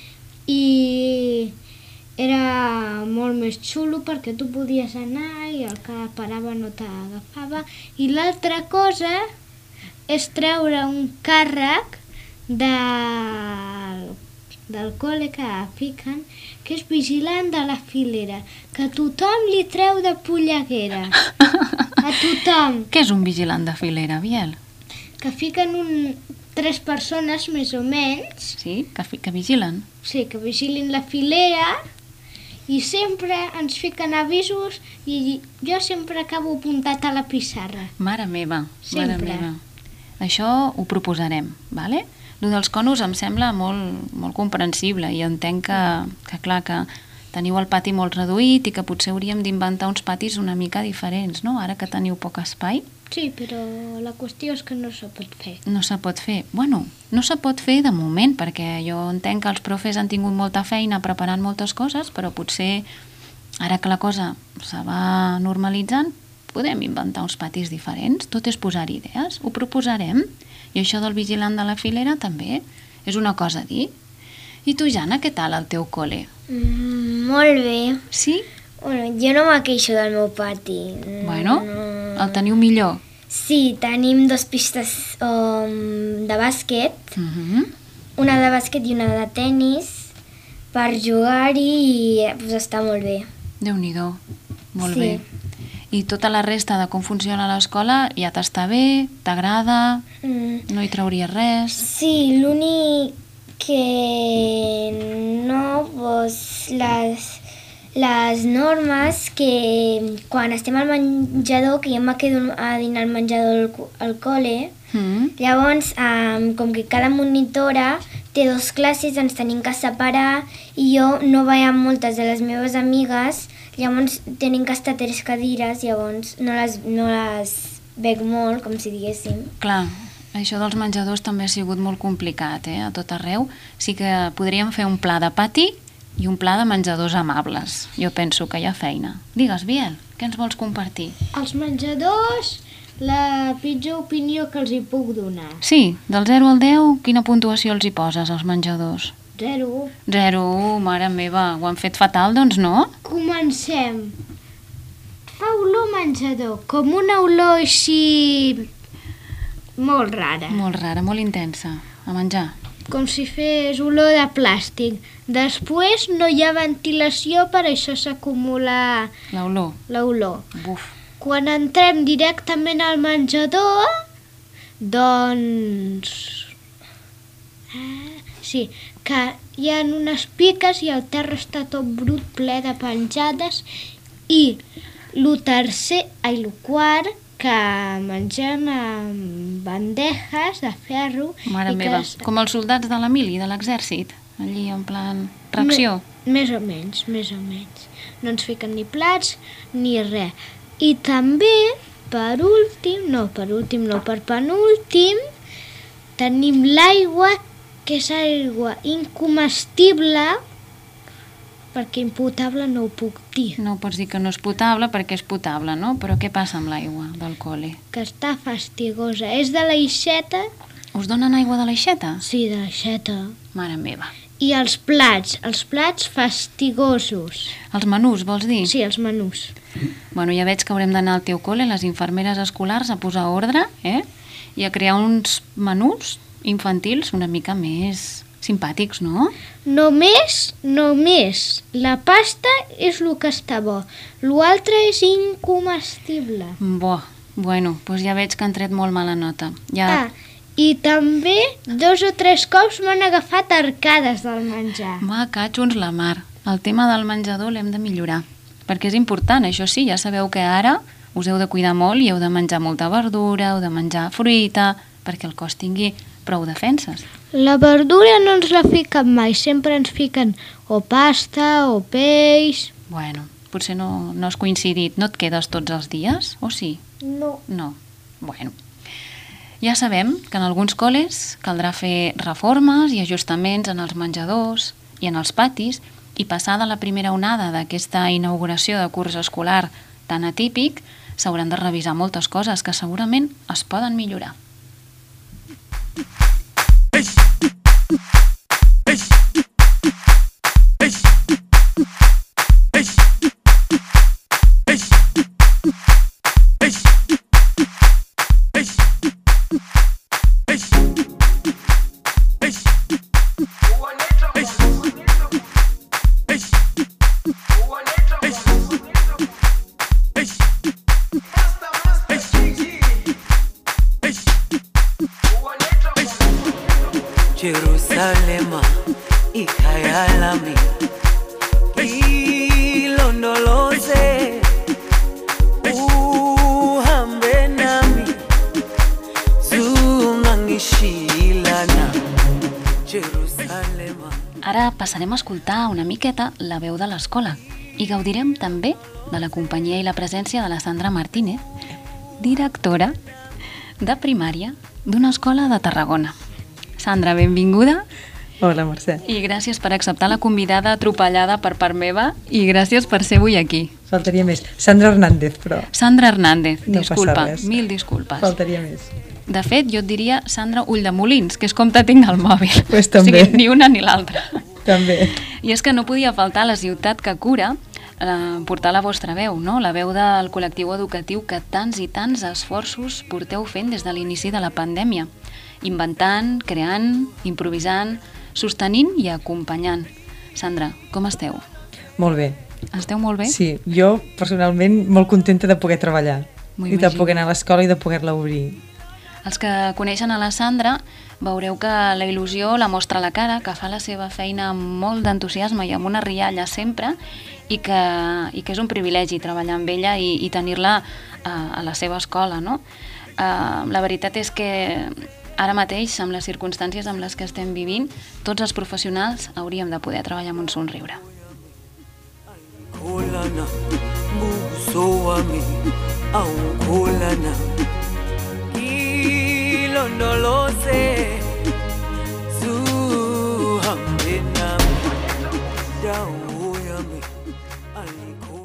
Speaker 4: i era molt més xulo perquè tu podies anar i el que parava no t'agafava. I l'altra cosa és treure un càrrec del col·le que fiquen, que és vigilant de la filera, que tothom li treu de polleguera. A tothom.
Speaker 2: Què és un vigilant de filera, Biel?
Speaker 4: Que fiquen 3 persones, més o menys.
Speaker 2: Sí, que vigilen.
Speaker 4: Sí, que vigilin la filera i sempre ens fiquen avisos i jo sempre acabo apuntat a la pissarra.
Speaker 2: Mare meva,
Speaker 4: sempre.
Speaker 2: Mare meva. Això ho proposarem, vale? Lo dels conos em sembla molt comprensible i entenc que clar, que teniu el pati molt reduït i que potser hauríem d'inventar uns patis una mica diferents, no? Ara que teniu poc espai.
Speaker 4: Sí, però la qüestió és que no se pot fer.
Speaker 2: No se pot fer. Bueno, no se pot fer de moment, perquè jo entenc que els profes han tingut molta feina preparant moltes coses, però potser ara que la cosa se va normalitzant, podem inventar uns patis diferents. Tot és posar idees. Ho proposarem. I això del vigilant de la filera també és una cosa a dir. I tu, Jana, què tal al teu col·le?
Speaker 5: Molt bé.
Speaker 2: Sí?
Speaker 5: Bueno, jo no me queixo del meu pati.
Speaker 2: Bueno, el teniu millor.
Speaker 5: Sí, tenim 2 pistes de bàsquet, una de bàsquet i una de tennis, per jugar-hi i pues, està molt bé.
Speaker 2: Déu-n'hi-do, molt
Speaker 5: Sí.
Speaker 2: bé. I tota la resta de com funciona l'escola ja t'està bé, t'agrada, no hi trauries res?
Speaker 5: Sí, l'únic que no, pues, les normes que quan estem al menjador, que jo me quedo a dinar al menjador al col·le, llavors, com que cada monitora té 2 classes, ens tenim que separar i jo no vaig amb moltes de les meves amigues, llavors tenim que estar a 3 cadires, llavors no les veig molt, com si diguéssim.
Speaker 2: Clar, això dels menjadors també ha sigut molt complicat, a tot arreu. Sí que podríem fer un pla de pati i un pla de menjadors amables. Jo penso que hi ha feina. Digues, Biel, què ens vols compartir?
Speaker 4: Els menjadors, la pitjor opinió que els hi puc donar.
Speaker 2: Sí, del 0 al 10, quina puntuació els hi poses als menjadors?
Speaker 4: 0.
Speaker 2: 0, mare meva, ho han fet fatal, doncs no?
Speaker 4: Comencem. Fa olor menjador, com una olor així molt rara.
Speaker 2: Molt rara, molt intensa, a menjar.
Speaker 4: Com si fes olor de plàstic. Després no hi ha ventilació, per això s'acumula l'olor.
Speaker 2: Buf.
Speaker 4: Quan entrem directament al menjador, doncs... Sí, que hi ha unes piques i el terra està tot brut, ple de penjades, i el quart, que mengem amb bandejes de ferro.
Speaker 2: Mare meva, com els soldats de la mili, de l'exèrcit, allí en plan reacció.
Speaker 4: Més o menys. No ens fiquen ni plats ni res. I també, per penúltim, tenim l'aigua, que és aigua incomestible, perquè impotable no ho puc dir.
Speaker 2: No pots dir que no és potable perquè és potable, no? Però què passa amb l'aigua del col·le?
Speaker 4: Que està fastigosa. És de l'aixeta.
Speaker 2: Us donen aigua de l'aixeta?
Speaker 4: Sí, de l'aixeta.
Speaker 2: Mare meva.
Speaker 4: I els plats fastigosos.
Speaker 2: Els menús, vols dir?
Speaker 4: Sí, els menús.
Speaker 2: Bueno, ja veig que haurem d'anar al teu col·le, les infermeres escolars, a posar ordre, i a crear uns menús infantils una mica més simpàtics, no?
Speaker 4: Només la pasta és el que està bo. L'altre és incomestible.
Speaker 2: Bueno, doncs ja veig que han tret molt mala nota.
Speaker 4: I també 2 o 3 cops m'han agafat arcades del menjar.
Speaker 2: Catxons la mar. El tema del menjador l'hem de millorar. Perquè és important, això sí, ja sabeu que ara us heu de cuidar molt i heu de menjar molta verdura, heu de menjar fruita, perquè el cos tingui prou defenses.
Speaker 4: La verdura no ens la fiquen mai, sempre ens fiquen o pasta o peix.
Speaker 2: Bueno, potser no has coincidit. No et quedes tots els dies, o sí?
Speaker 4: No.
Speaker 2: Bueno, ja sabem que en alguns col·les caldrà fer reformes i ajustaments en els menjadors i en els patis, i passada la primera onada d'aquesta inauguració de curs escolar tan atípic, s'hauran de revisar moltes coses que segurament es poden millorar.
Speaker 6: Jerusalema ikhayalami ilondoloze uhambe nami zungangishilana Jerusalema.
Speaker 2: Ara passarem a escoltar una miqueta la veu de l'escola i gaudirem també de la companyia i la presència de la Sandra Martínez, directora de primària d'una escola de Tarragona. Sandra, benvinguda.
Speaker 7: Hola, Mercè.
Speaker 2: I gràcies per acceptar la convidada atropellada per part meva i gràcies per ser avui aquí.
Speaker 7: Faltaria més. Sandra Hernández, però...
Speaker 2: Sandra Hernández,
Speaker 7: no
Speaker 2: disculpa, mil disculpes.
Speaker 7: Faltaria més.
Speaker 2: De fet, jo et diria Sandra Ulldemolins, que és com te tinc al mòbil.
Speaker 7: Pues també.
Speaker 2: O sigui, ni una ni l'altra.
Speaker 7: També.
Speaker 2: I és que no podia faltar la ciutat que cura portar la vostra veu, no? La veu del col·lectiu educatiu que tants i tants esforços porteu fent des de l'inici de la pandèmia, inventant, creant, improvisant, sostenint i acompanyant. Sandra, com esteu?
Speaker 7: Molt bé.
Speaker 2: Esteu molt bé?
Speaker 7: Sí, jo personalment molt contenta de poder treballar i de poder anar a l'escola i de poder-la obrir.
Speaker 2: Els que coneixen a la Sandra veureu que la il·lusió la mostra a la cara, que fa la seva feina amb molt d'entusiasme i amb una rialla sempre, i que és un privilegi treballar amb ella i tenir-la a la seva escola, no? La veritat és que ara mateix, amb les circumstàncies amb les que estem vivint, tots els professionals hauríem de poder treballar amb un somriure.
Speaker 6: Kulana, buso wami, aukulana. Ilondoloze, zuhambe nami, dawo yami, aliko.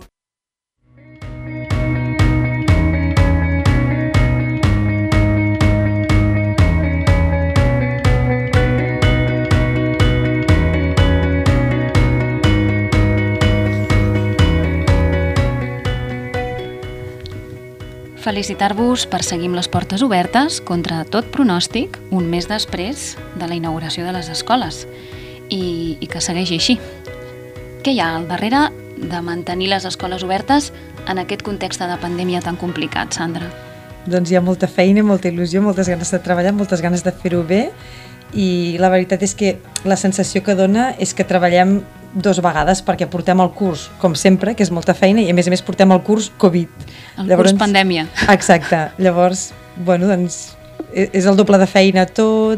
Speaker 2: Felicitar-vos per seguir amb les portes obertes contra tot pronòstic un mes després de la inauguració de les escoles i que segueixi així. Què hi ha al darrere de mantenir les escoles obertes en aquest context de pandèmia tan complicat, Sandra?
Speaker 7: Doncs hi ha molta feina, molta il·lusió, moltes ganes de treballar, moltes ganes de fer-ho bé i la veritat és que la sensació que dona és que treballem 2 vegades perquè portem el curs, com sempre, que és molta feina, i a més portem el curs Covid.
Speaker 2: Curs pandèmia.
Speaker 7: Exacte. Llavors, bueno, doncs, és el doble de feina tot.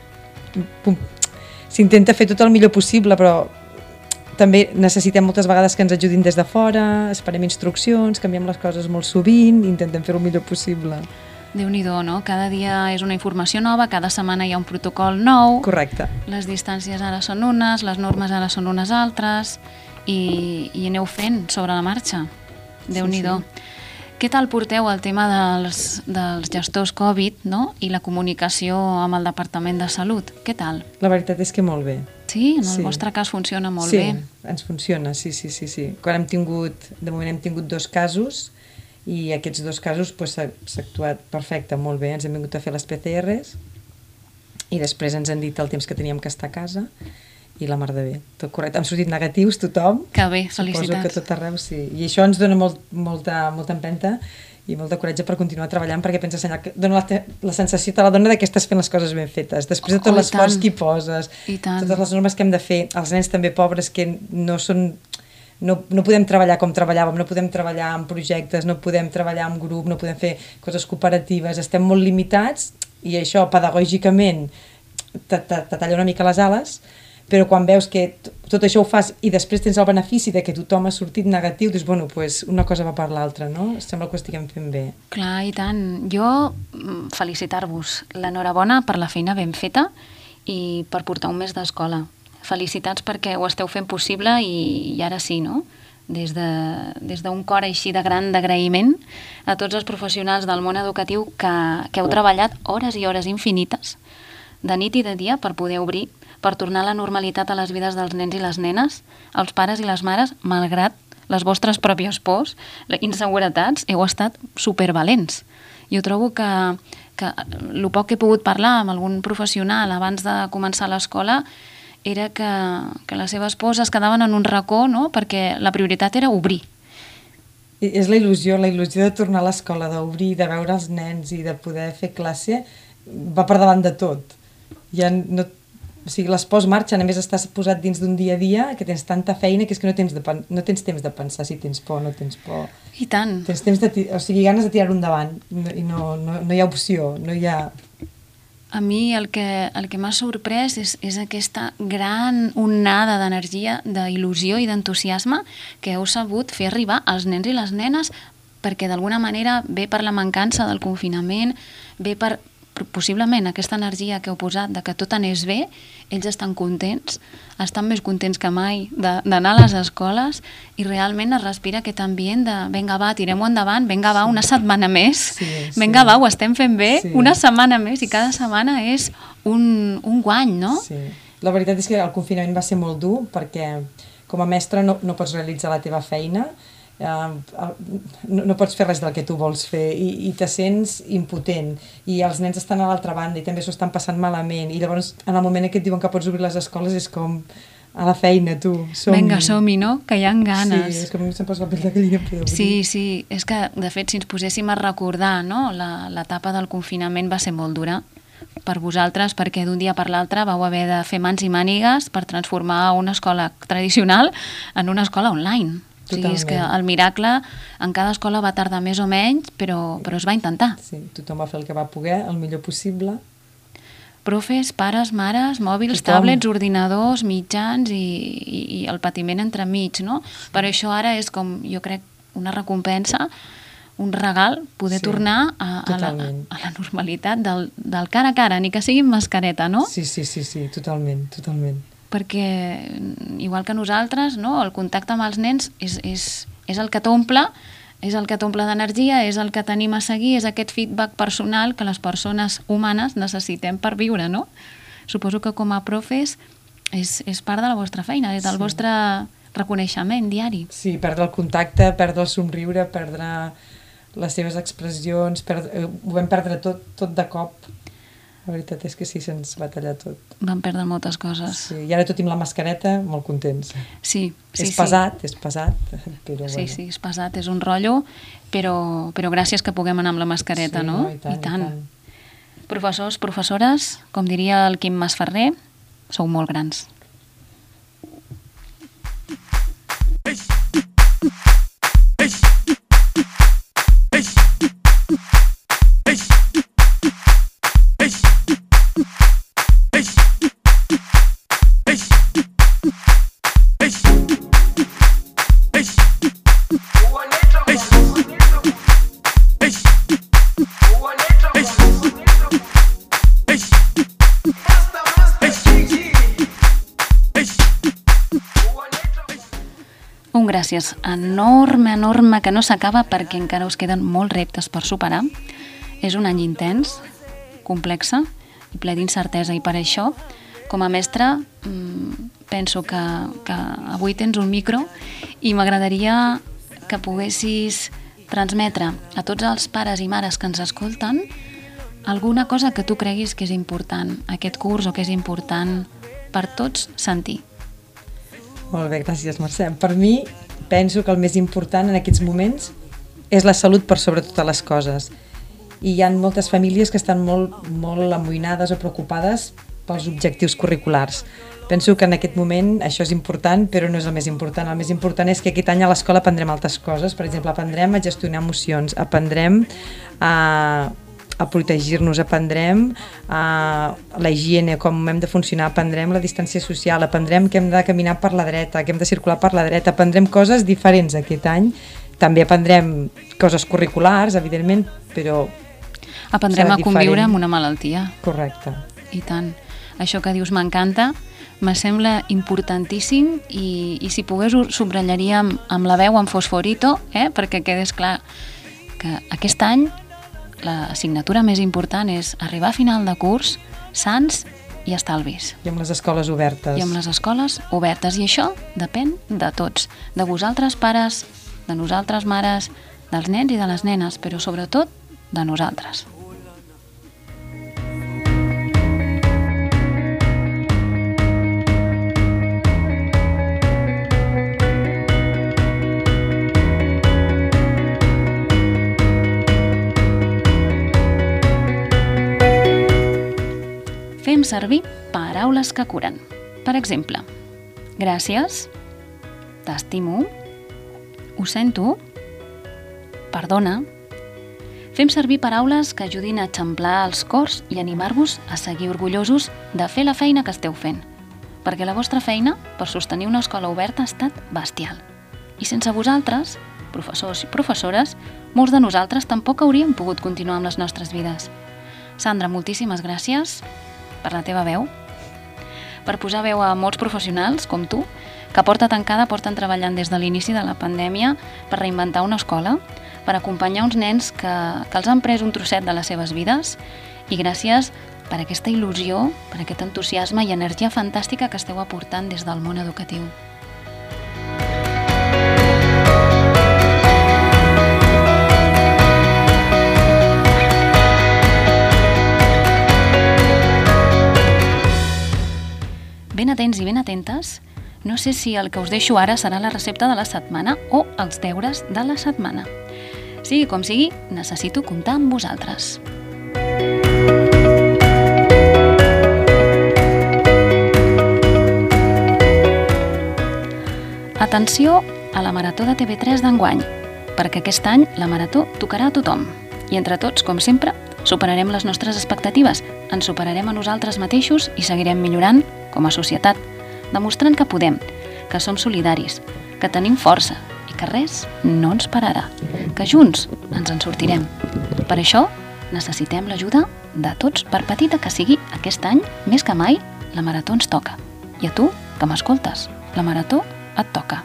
Speaker 7: S'intenta fer tot el millor possible, però també necessitem moltes vegades que ens ajudin des de fora, esperem instruccions, canviem les coses molt sovint, intentem fer-ho el millor possible.
Speaker 2: Déu-n'hi-do, no? Cada dia és una informació nova, cada setmana hi ha un protocol nou.
Speaker 7: Correcte.
Speaker 2: Les distàncies ara són unes, les normes ara són unes altres i aneu fent sobre la marxa. Déu-n'hi-do. Sí. Què tal porteu el tema dels gestors Covid, no? I la comunicació amb el Departament de Salut? Què tal?
Speaker 7: La veritat és que molt bé.
Speaker 2: Sí? En el vostre cas funciona molt bé?
Speaker 7: Sí, ens funciona, sí. De moment hem tingut 2 casos i aquests 2 casos s'ha actuat perfecte, molt bé. Ens hem vingut a fer les PCRs i després ens han dit el temps que teníem que estar a casa i la mar de bé, tot correcte. Han sortit negatius tothom.
Speaker 2: Que bé, felicitats.
Speaker 7: Suposo que tot arreu, sí. I això ens dona molta empenta i molta coratge per continuar treballant perquè pensa dona la sensació te la dona que estàs fent les coses ben fetes. Després de tot l'esforç que hi poses, totes les normes que hem de fer, els nens també pobres que no podem treballar com treballàvem, no podem treballar en projectes, no podem treballar en grup, no podem fer coses cooperatives, estem molt limitats i això pedagògicament te talla una mica les ales, però quan veus que tot això ho fas i després tens el benefici de que tothom ha sortit negatiu, dius, bueno, pues una cosa va per l'altra, no? Sembla que ho estiguem fent bé.
Speaker 2: Clar, i tant. Jo felicitar-vos. L'enhorabona per la feina ben feta i per portar un mes d'escola. Felicitats perquè ho esteu fent possible i ara sí, no? Des d'un cor així de gran d'agraïment a tots els professionals del món educatiu que heu treballat hores i hores infinites, de nit i de dia, per poder obrir, per tornar a la normalitat a les vides dels nens i les nenes, els pares i les mares, malgrat les vostres pròpies pors, inseguretats, heu estat supervalents. Jo trobo que el poc que he pogut parlar amb algun professional abans de començar l'escola era que les seves pors es quedaven en un racó, no? Perquè la prioritat era obrir.
Speaker 7: És la il·lusió de tornar a l'escola, d'obrir, de veure els nens i de poder fer classe, va per davant de tot. Ja no, o sigui, les pors marxen, a més estàs posat dins d'un dia a dia que tens tanta feina que és que no tens temps de pensar si tens por o no tens por.
Speaker 2: I tant.
Speaker 7: Tens temps ganes de tirar-ho endavant i no hi ha opció, no hi ha...
Speaker 2: A mi el que m'ha sorprès és aquesta gran onada d'energia, d'il·lusió i d'entusiasme que heu sabut fer arribar als nens i les nenes perquè d'alguna manera ve per la mancança del confinament, ve per possiblement aquesta energia que heu posat de que tot anés bé, ells estan contents, estan més contents que mai d'anar a les escoles i realment es respira aquest ambient de vinga va, tirem-ho endavant, vinga va, una setmana més, vinga va, ho estem fent bé, una setmana més i cada setmana és un guany, no?
Speaker 7: Sí. La veritat és que el confinament va ser molt dur perquè com a mestre no pots realitzar la teva feina, no pots fer res del que tu vols fer i te sents impotent i els nens estan a l'altra banda i també s'ho estan passant malament i llavors en el moment que et diuen que pots obrir les escoles és com a la feina, tu, som-hi.
Speaker 2: Vinga, som-hi, no? Que hi ha ganes.
Speaker 7: Sí, és que a mi se'm posa la pell de gallina.
Speaker 2: Sí, és que de fet si ens poséssim a recordar, no? L'etapa del confinament va ser molt dura per vosaltres perquè d'un dia per l'altre vau haver de fer mans i mànigues per transformar una escola tradicional en una escola online. O sigui, és que el miracle en cada escola va tardar més o menys, però es va intentar.
Speaker 7: Sí, tothom va fer el que va poder, el millor possible.
Speaker 2: Profes, pares, mares, mòbils, tablets, ordinadors, mitjans i el patiment entremig, no? Per això ara és com, jo crec, una recompensa, un regal, poder tornar a la normalitat del cara a cara, ni que sigui amb mascareta, no?
Speaker 7: Sí, totalment.
Speaker 2: Perquè, igual que nosaltres, no? El contacte amb els nens és el que t'omple, és el que t'omple d'energia, és el que t'anima a seguir, és aquest feedback personal que les persones humanes necessitem per viure, no? Suposo que com a profes és part de la vostra feina, és del vostre reconeixement diari.
Speaker 7: Sí, perdre el contacte, perdre el somriure, perdre les seves expressions, ho vam perdre tot de cop. La veritat és que sí, se'ns va tallar tot.
Speaker 2: Vam perdre moltes coses.
Speaker 7: Sí, i ara tot amb la mascareta, molt contents.
Speaker 2: Sí.
Speaker 7: És pesat, però
Speaker 2: sí, és pesat, és un rotllo, però gràcies que puguem anar amb la mascareta,
Speaker 7: sí,
Speaker 2: no?
Speaker 7: I tant.
Speaker 2: Professors, professores, com diria el Quim Masferrer, sou molt grans. Un gràcies enorme que no s'acaba perquè encara us queden molts reptes per superar. És un any intens, complexe i ple d'incertesa i per això, com a mestre, penso que avui tens un micro i m'agradaria que poguessis transmetre a tots els pares i mares que ens escolten alguna cosa que tu creguis que és important aquest curs o que és important per tots sentir.
Speaker 7: Molt bé, gràcies, Mercè. Per mi, penso que el més important en aquests moments és la salut per sobre totes les coses. I hi ha moltes famílies que estan molt amoïnades o preocupades pels objectius curriculars. Penso que en aquest moment això és important, però no és el més important. El més important és que aquest any a l'escola aprendrem altres coses. Per exemple, aprendrem a gestionar emocions, aprendrem a protegir-nos, aprendrem la higiene, com hem de funcionar, aprendrem la distància social, aprendrem que hem de caminar per la dreta, que hem de circular per la dreta, aprendrem coses diferents aquest any. També aprendrem coses curriculars, evidentment, però
Speaker 2: aprendrem a conviure amb una malaltia.
Speaker 7: Correcte.
Speaker 2: I tant. Això que dius m'encanta, me sembla importantíssim i si pogués ho subratllaríem amb la veu en fosforito, perquè quedés clar que aquest any l'assignatura més important és arribar a final de curs sans i estalvis.
Speaker 7: I amb les escoles obertes.
Speaker 2: I amb les escoles obertes. I això depèn de tots. De vosaltres, pares, de nosaltres, mares, dels nens i de les nenes, però sobretot de nosaltres. Fem servir paraules que curen. Per exemple, gràcies, t'estimo, ho sento, perdona. Fem servir paraules que ajudin a eixamplar els cors i animar-vos a seguir orgullosos de fer la feina que esteu fent. Perquè la vostra feina per sostenir una escola oberta ha estat bestial. I sense vosaltres, professors i professores, molts de nosaltres tampoc hauríem pogut continuar amb les nostres vides. Sandra, moltíssimes gràcies per la teva veu, per posar veu a molts professionals com tu, que porten treballant des de l'inici de la pandèmia per reinventar una escola, per acompanyar uns nens que els han pres un trosset de les seves vides, i gràcies per aquesta il·lusió, per aquest entusiasme i energia fantàstica que esteu aportant des del món educatiu. Ben atents i ben atentes, no sé si el que us deixo ara serà la recepta de la setmana o els deures de la setmana. Sigui com sigui, necessito comptar amb vosaltres. Atenció a la Marató de TV3 d'enguany, perquè aquest any la Marató tocarà a tothom. I entre tots, com sempre, superarem les nostres expectatives, ens superarem a nosaltres mateixos i seguirem millorant com a societat, demostrant que podem, que som solidaris, que tenim força i que res no ens pararà, que junts ens en sortirem. Per això necessitem l'ajuda de tots, per petita que sigui aquest any, més que mai, la Marató ens toca. I a tu, que m'escoltes, la Marató et toca.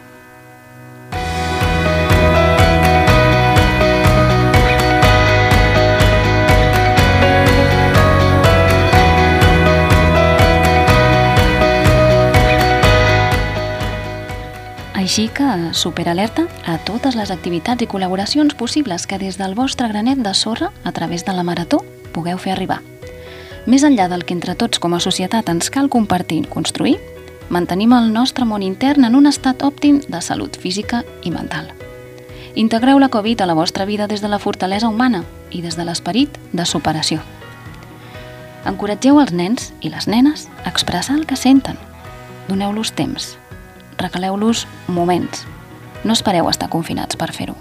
Speaker 2: Així que superalerta a totes les activitats i col·laboracions possibles que des del vostre granet de sorra, a través de la Marató, pugueu fer arribar. Més enllà del que entre tots com a societat ens cal compartir i construir, mantenim el nostre món intern en un estat òptim de salut física i mental. Integreu la Covid a la vostra vida des de la fortalesa humana i des de l'esperit de superació. Encoratgeu els nens i les nenes a expressar el que senten. Doneu-los temps. Regaleu-los moments. No espereu estar confinats per fer-ho.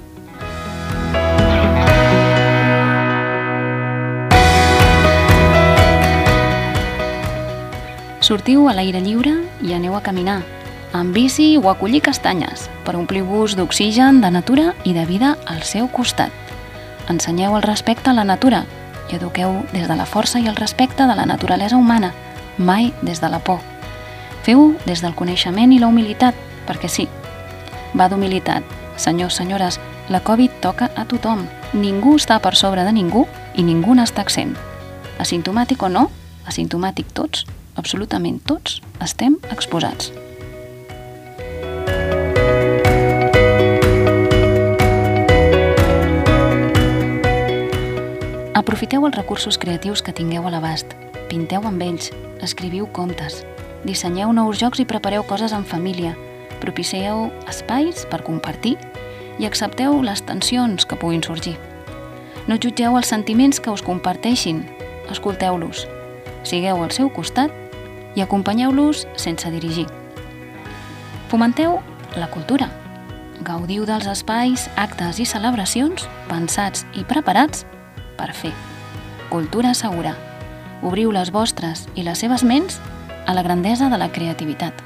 Speaker 2: Sortiu a l'aire lliure i aneu a caminar, amb bici o a collir castanyes, per omplir-vos d'oxigen, de natura i de vida al seu costat. Ensenyeu el respecte a la natura i eduqueu des de la força i el respecte de la naturalesa humana, mai des de la por. Feu-ho des del coneixement i la humilitat, perquè sí, va d'humilitat. Senyors, senyores, la Covid toca a tothom. Ningú està per sobre de ningú i ningú n'està exempt. Asimptomàtic o no, asimptomàtic tots, absolutament tots, estem exposats. Aprofiteu els recursos creatius que tingueu a l'abast. Pinteu amb ells, escriviu contes, dissenyeu nous jocs i prepareu coses en família, propicieu espais per compartir i accepteu les tensions que puguin sorgir. No jutgeu els sentiments que us comparteixin, escolteu-los, sigueu al seu costat i acompanyeu-los sense dirigir. Fomenteu la cultura, gaudiu dels espais, actes i celebracions pensats i preparats per fer. Cultura segura. Obriu les vostres i les seves ments a la grandesa de la creativitat.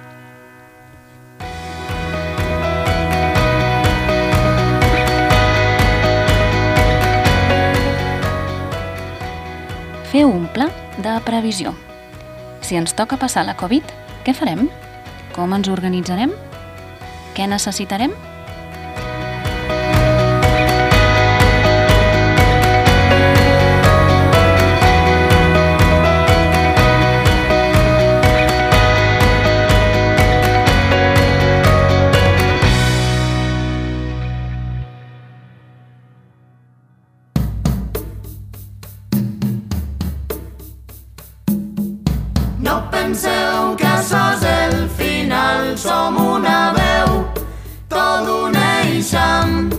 Speaker 2: Feu un pla de previsió. Si ens toca passar la Covid, què farem? Com ens organitzarem? Què necessitarem?
Speaker 8: Penseu que sos el final, som una veu, tot uneixem.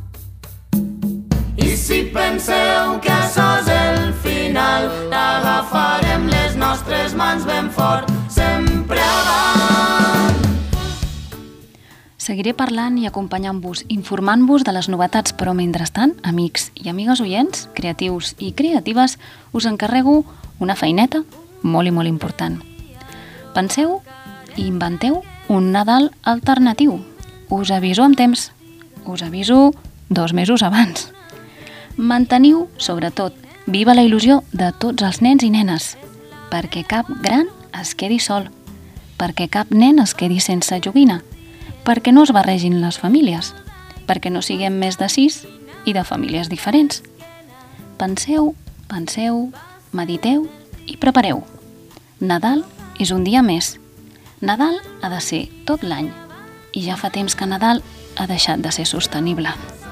Speaker 8: I si penseu que sos el final, agafarem les nostres mans ben fort, sempre avant.
Speaker 2: Seguiré parlant i acompanyant-vos, informant-vos de les novetats, però mentrestant, amics i amigues oients, creatius i creatives, us encarrego una feineta molt i molt important. Penseu i inventeu un Nadal alternatiu. Us aviso amb temps. Us aviso 2 mesos abans. Manteniu, sobretot, viva la il·lusió de tots els nens i nenes, perquè cap gran es quedi sol, perquè cap nen es quedi sense joguina, perquè no es barregin les famílies, perquè no siguem més de 6 i de famílies diferents. Penseu, mediteu I prepareu. Nadal és un dia més. Nadal ha de ser tot l'any. I ja fa temps que Nadal ha deixat de ser sostenible.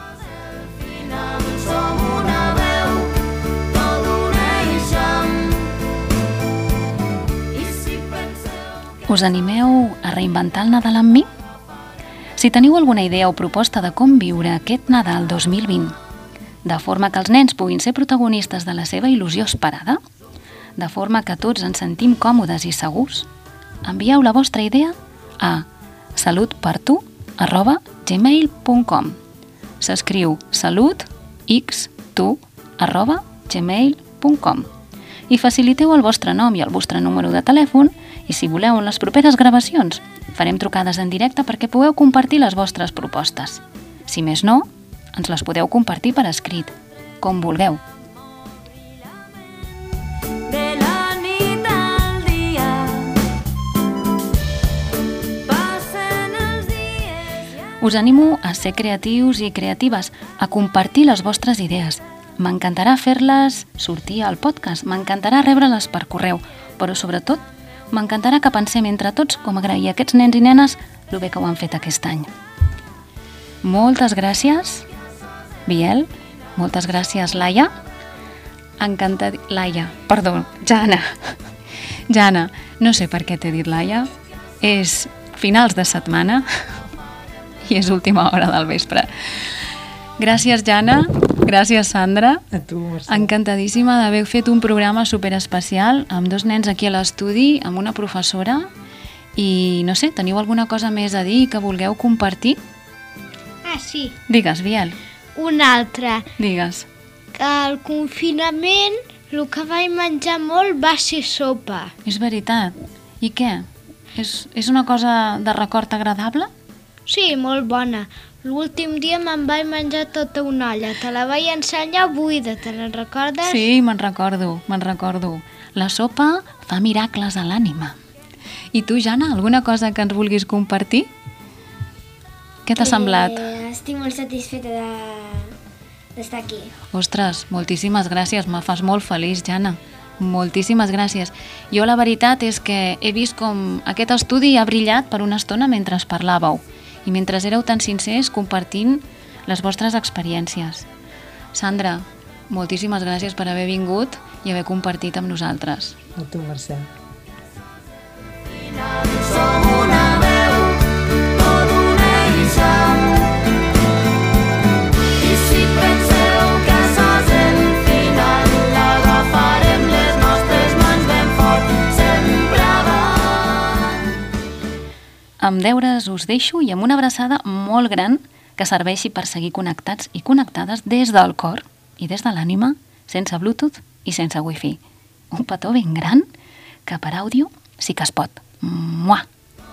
Speaker 8: Som una veu, tot uneixem. I si penseu...
Speaker 2: Us animeu a reinventar el Nadal amb mi? Si teniu alguna idea o proposta de com viure aquest Nadal 2020, de forma que els nens puguin ser protagonistes de la seva il·lusió esperada, de forma que tots ens sentim còmodes i segurs, envieu la vostra idea a salutpertu@gmail.com. S'escriu salutxtu@gmail.com i faciliteu el vostre nom i el vostre número de telèfon i si voleu en les properes gravacions farem trucades en directe perquè pugueu compartir les vostres propostes. Si més no, ens les podeu compartir per escrit, com vulgueu.
Speaker 8: De la nit al dia, passen els dies...
Speaker 2: Us animo a ser creatius i creatives, a compartir les vostres idees. M'encantarà fer-les sortir al podcast, m'encantarà rebre-les per correu, però sobretot m'encantarà que pensem entre tots com agrair a aquests nens i nenes el bé que ho han fet aquest any. Moltes gràcies, Biel. Moltes gràcies, Laia. Jana. Jana, no sé per què t'he dit Laia. És finals de setmana i és última hora del vespre. Gràcies, Jana. Gràcies, Sandra.
Speaker 7: A tu, Mercè.
Speaker 2: Encantadíssima d'haver fet un programa superespecial amb dos nens aquí a l'estudi, amb una professora. I no sé, teniu alguna cosa més a dir que vulgueu compartir?
Speaker 4: Ah, sí.
Speaker 2: Digues, Biel.
Speaker 4: Una altra.
Speaker 2: Digues.
Speaker 4: Que al confinament el que vaig menjar molt va ser sopa.
Speaker 2: És veritat. I què? És una cosa de record agradable?
Speaker 4: Sí, molt bona. L'últim dia me'n vaig menjar tota una olla. Te la vaig ensenyar buida, te la recordes?
Speaker 2: Sí, me'n recordo. La sopa fa miracles a l'ànima. I tu, Jana, alguna cosa que ens vulguis compartir? Què t'ha semblat?
Speaker 5: Estic molt satisfeta d'estar aquí.
Speaker 2: Ostres, moltíssimes gràcies, me fas molt feliç, Jana. Moltíssimes gràcies. Jo la veritat és que he vist com aquest estudi ha brillat per una estona mentre parlàveu i mentre éreu tan sincers compartint les vostres experiències. Sandra, moltíssimes gràcies per haver vingut i haver compartit amb nosaltres.
Speaker 7: A tu, Mercè.
Speaker 8: Som una veu, tot uneixem. I si penseu que sos el final, l'agafarem les nostres mans ben fort, sempre avant.
Speaker 2: Amb deures us deixo i amb una abraçada molt gran que serveixi per seguir connectats i connectades des del cor i des de l'ànima, sense Bluetooth i sense Wi-Fi. Un petó ben gran que per àudio sí que es pot. Mua!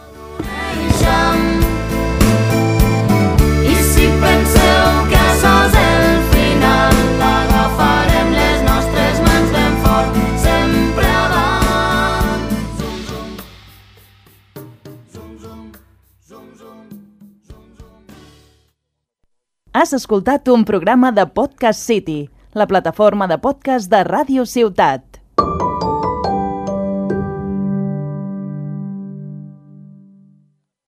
Speaker 8: I si penseu que sos el final, l'agafarem les nostres mans ben fort, sempre avant.
Speaker 1: Has escoltat un programa de Podcast City, la plataforma de podcast de Ràdio Ciutat.